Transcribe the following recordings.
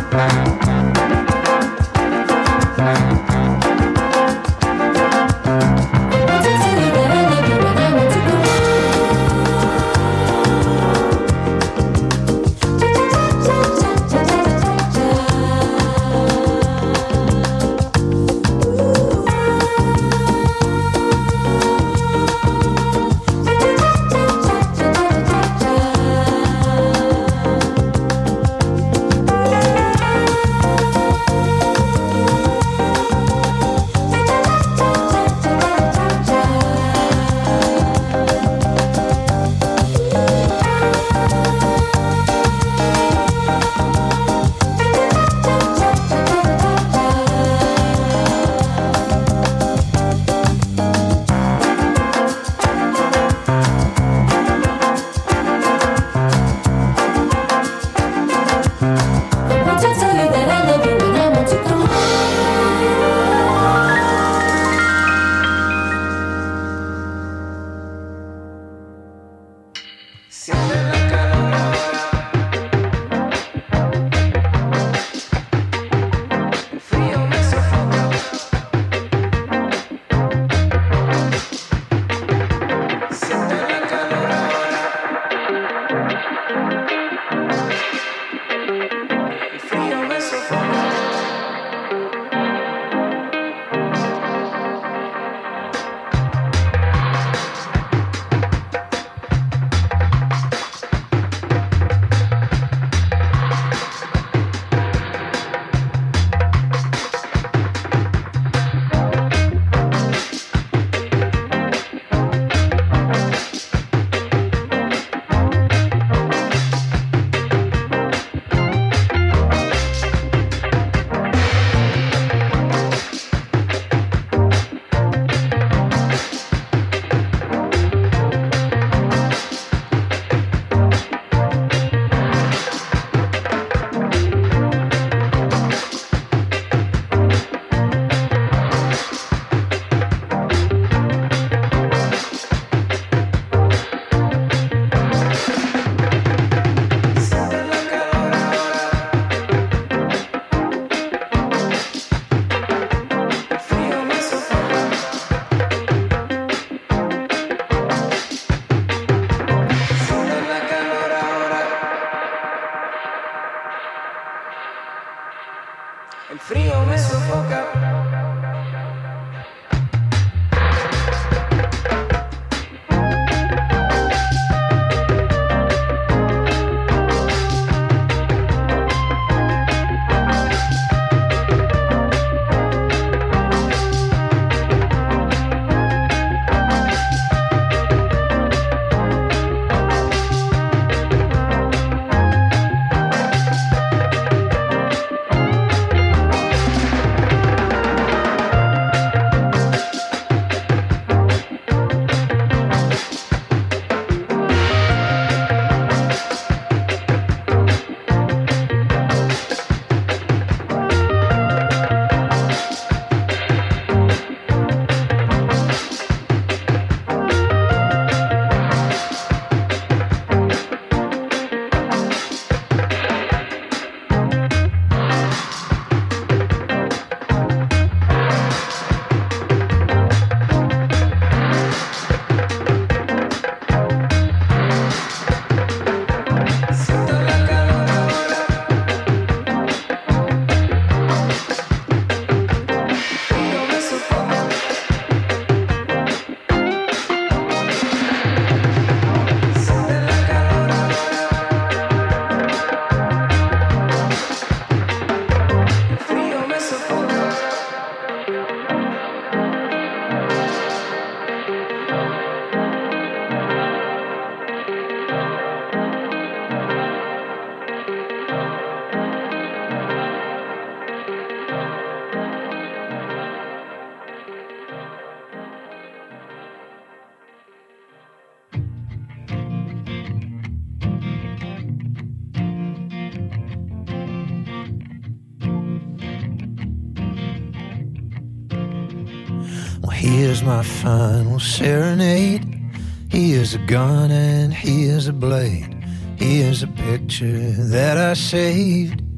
Here's my final serenade. Here's a gun and here's a blade. Here's a picture that I saved for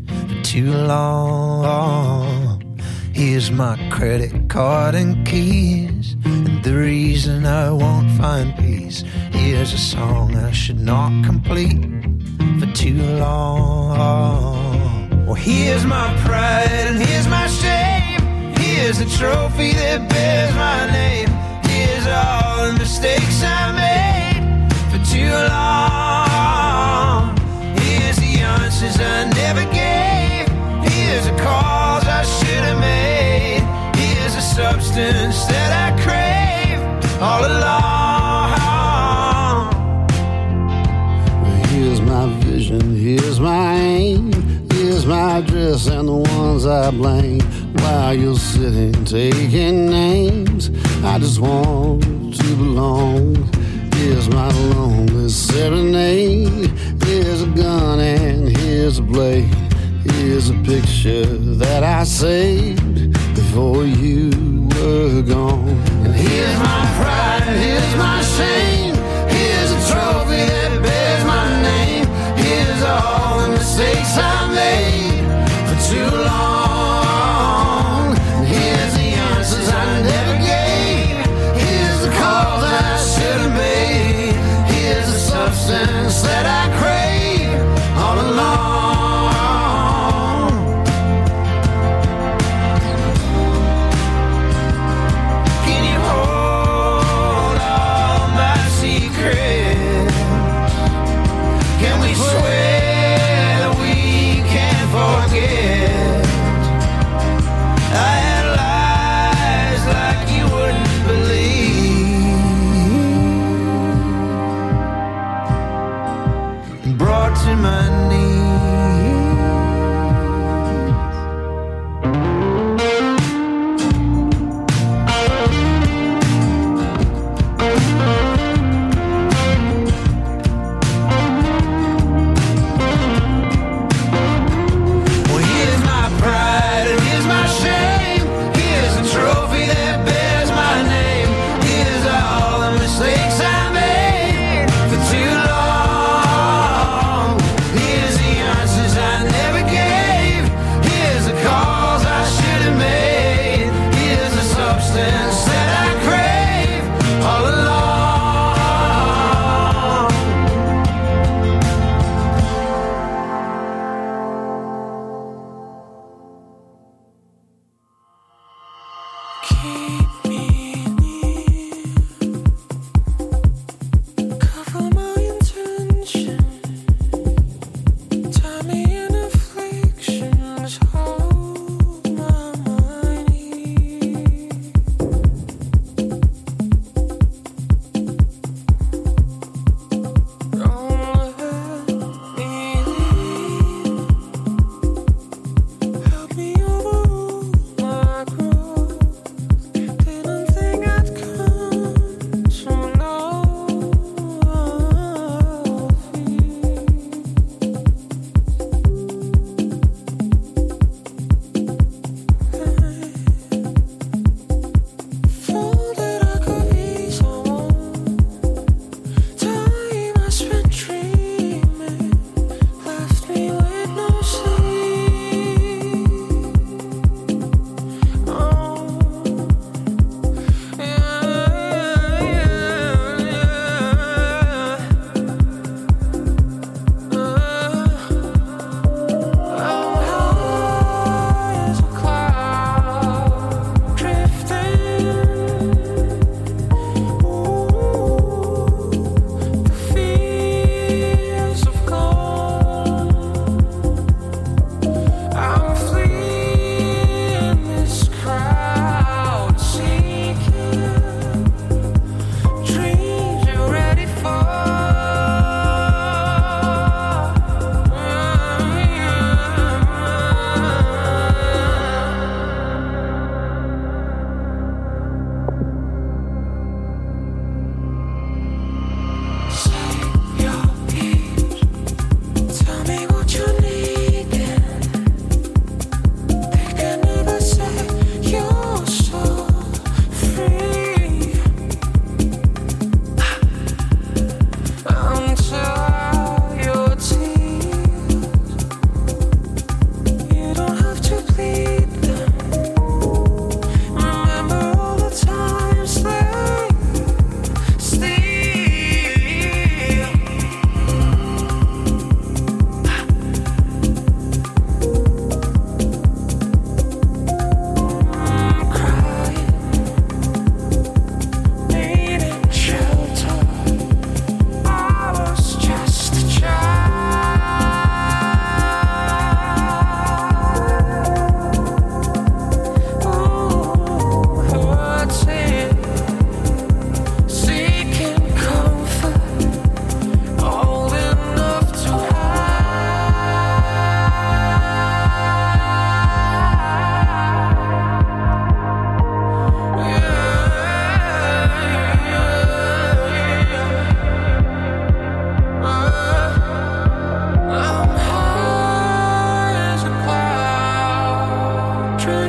too long. Here's my credit card and keys, and the reason I won't find peace. Here's a song I should not complete for too long. Well, here's my pride and here's my shame. Here's a trophy that bears my name. Here's all the mistakes I made for too long. Here's the answers I never gave. Here's the calls I should have made. Here's the substance that I crave all along. Well, here's my vision, here's my aim. Here's my address and the ones I blame. While you're sitting taking names, I just want to belong. Here's my lonely serenade. Here's a gun and here's a blade. Here's a picture that I saved before you were gone. And here's my pride and here's my shame. Here's a trophy that bears my name. Here's all the mistakes I made for too long. And here's the answers I never gave. Here's the calls that I should have made. Here's the substance that I crave all along.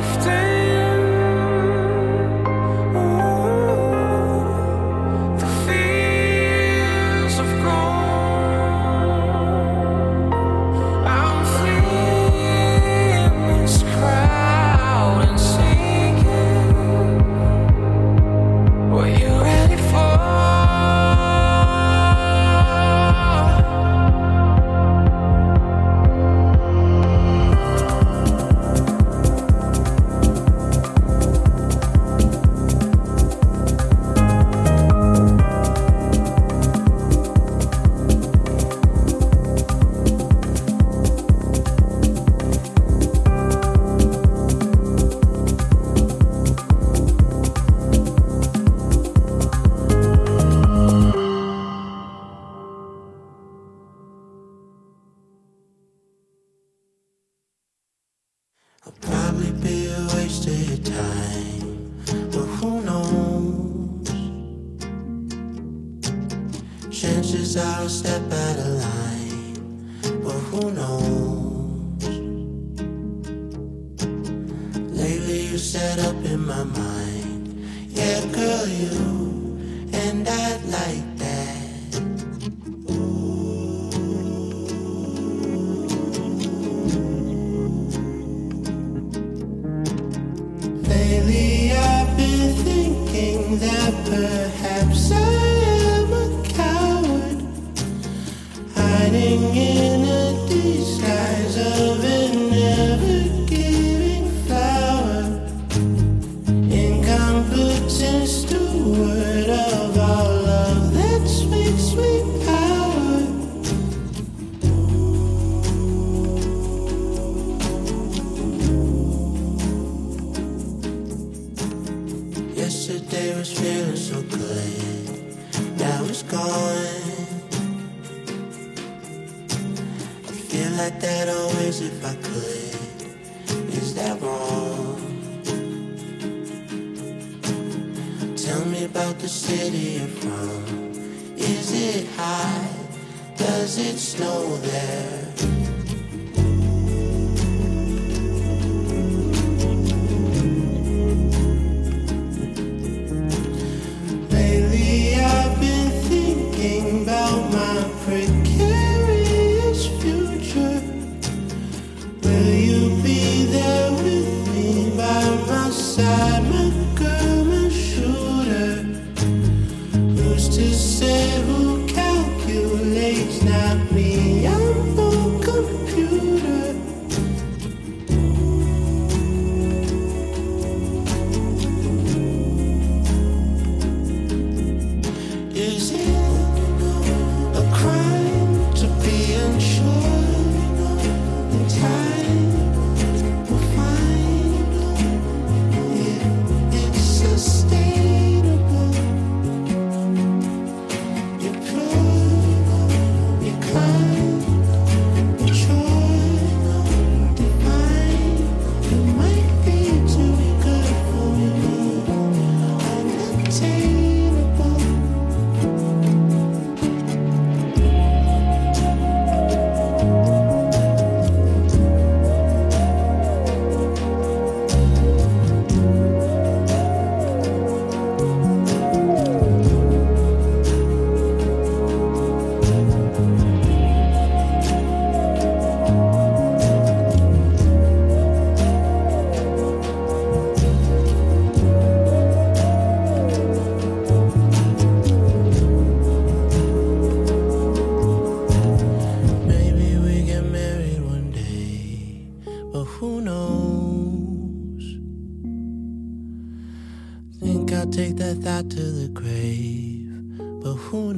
take that thought to the grave, but who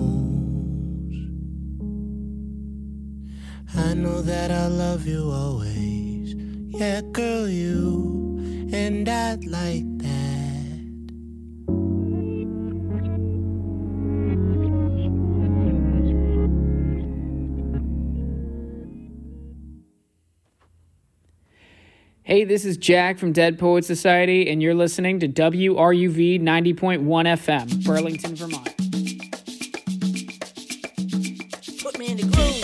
knows? I know that I'll love you always. Yeah, girl, you and I'd like that. Hey, this is Jack from Dead Poets Society, and you're listening to WRUV 90.1 FM, Burlington, Vermont. Put me in the groove.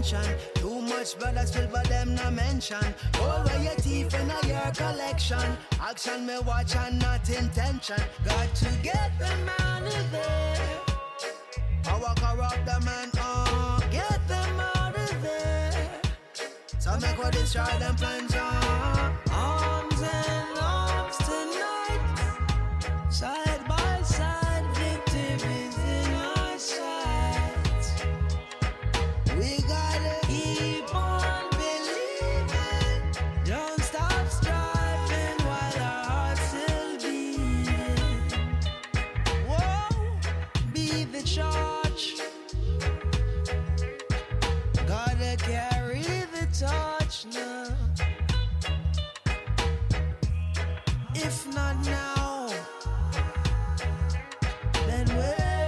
attention. Too much blood I spill but them no mention. All where your teeth in a your collection. Action me watch and not intention. Got to get them out of there. Power corrupt the man, get them out of there. So make we destroy them plans, Arms and arms tonight. Side by side, victories in our sights. We gotta keep on believing. Don't stop striving while our hearts still beating. Whoa, be the charge. Gotta carry the torch now. If not now, then where?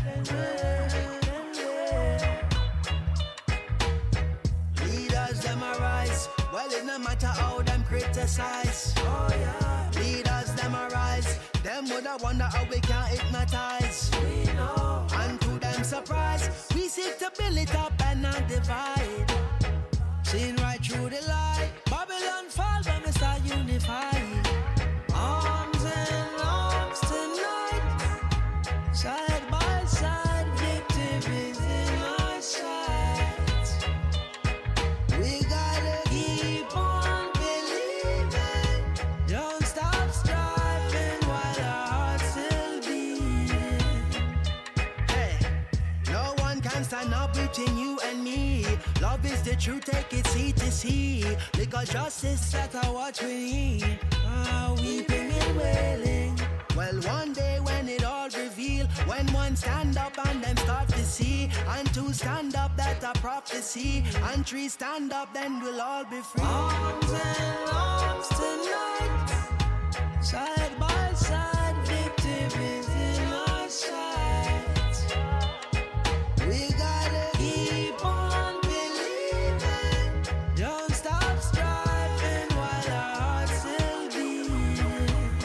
Leaders them arise. Well, it no matter how them criticize. Oh yeah. Leaders them arise. Them woulda wonder how we can hypnotize. We know. And to them surprise, we seek to build it up and not divide. Seen right through the lie. Babylon fall when we start unified. Arms and arms tonight. Side by side, victories in our sights. We gotta keep on believing. Don't stop striving while our hearts still beating. Hey, no one can stand up between you and me. Love is the truth, take it seat to see. Legal justice that I watch we need. Weeping and wailing. Well, one day when it all reveal, when one stand up and them start to see, and two stand up, that a prophecy, and three stand up, then we'll all be free. Arms and arms tonight. Side by side, victories in our sights. We gotta keep on believing. Don't stop striving while our hearts still beating.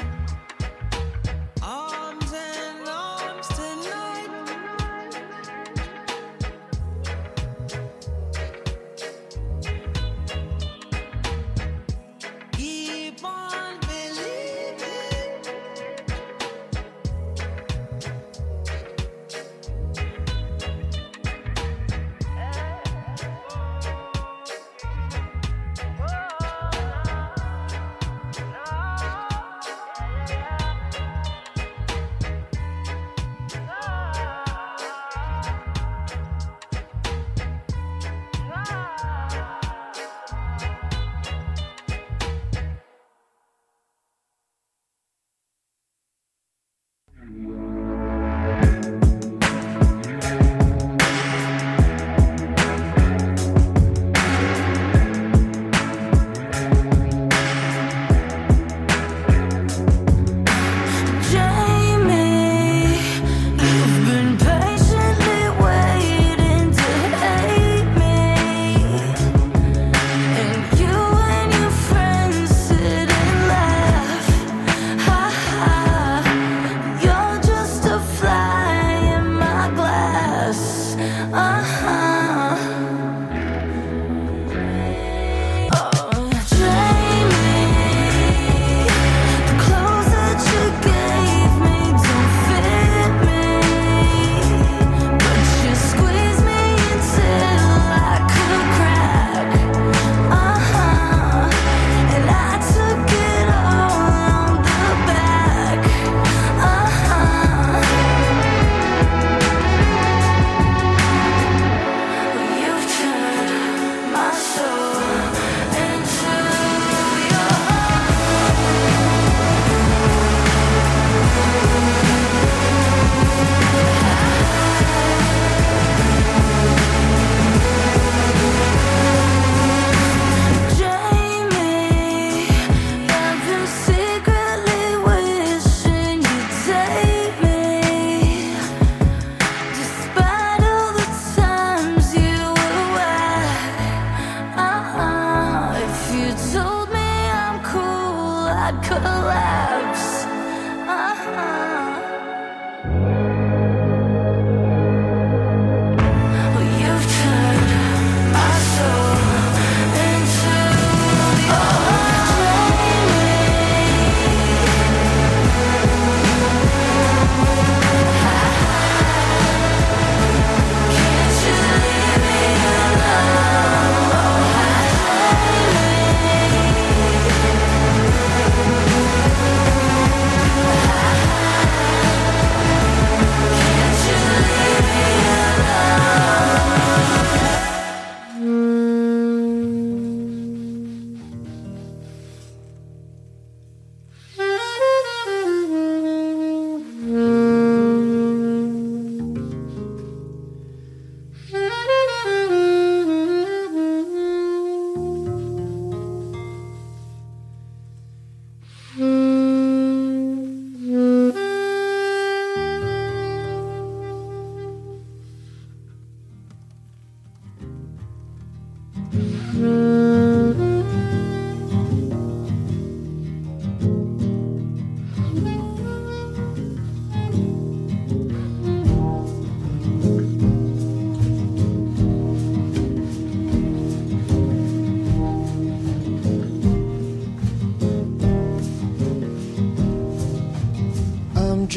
Arms and arms tonight. Keep on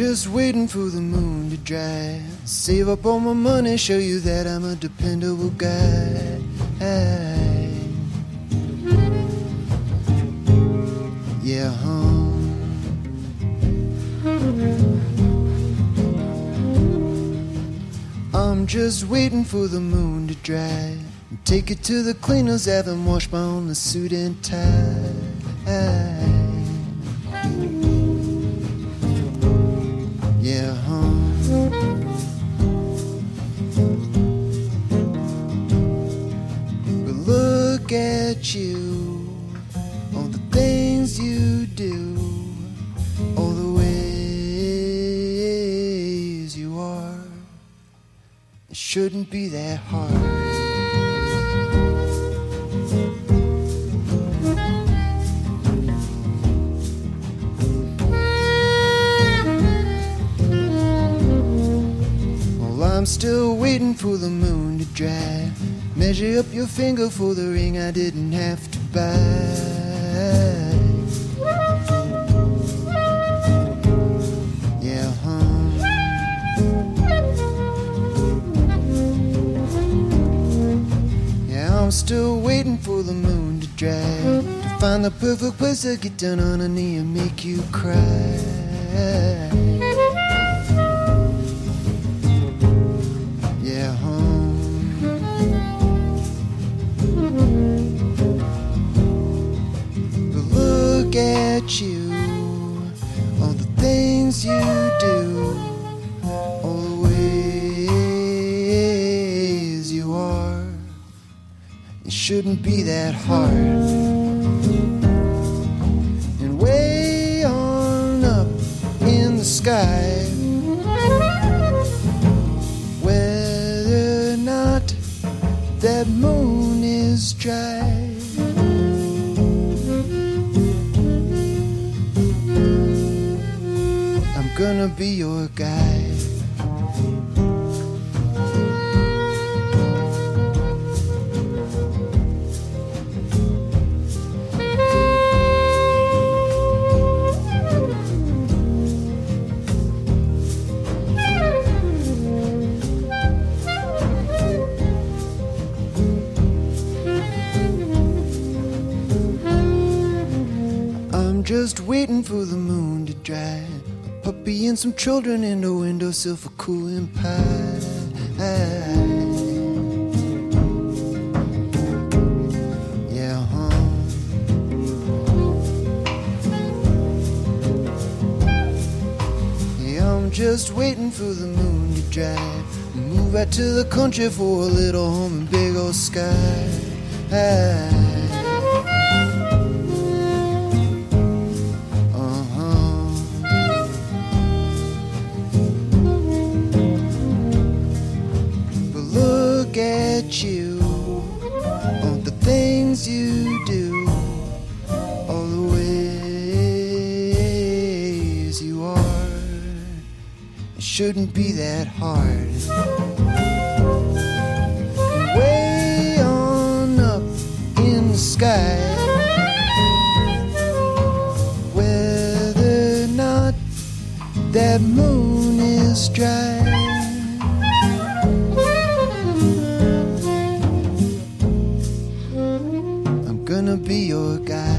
just waiting for the moon to dry. Save up all my money, show you that I'm a dependable guy. Yeah, I'm just waiting for the moon to dry. Take it to the cleaners, have them wash my only suit and tie. Yeah, but look at you, all the things you do, all the ways you are. It shouldn't be that hard. I'm still waiting for the moon to dry. Measure up your finger for the ring I didn't have to buy. Yeah, yeah, I'm still waiting for the moon to dry, to find the perfect place to get down on a knee and make you cry. Look at you, all the things you do, all the ways you are. It shouldn't be that hard. And way on up in the sky, whether or not that moon is dry, gonna be your guide. I'm just waiting for the moon to dry. Puppy and some children in the windowsill for cooling pie. Yeah, yeah, I'm just waiting for the moon to dry. Move out to the country for a little home and big old sky. Look at you, all the things you do, all the ways you are. It shouldn't be that hard. Way on up in the sky, whether or not that moon is dry, gonna be your guide.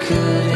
could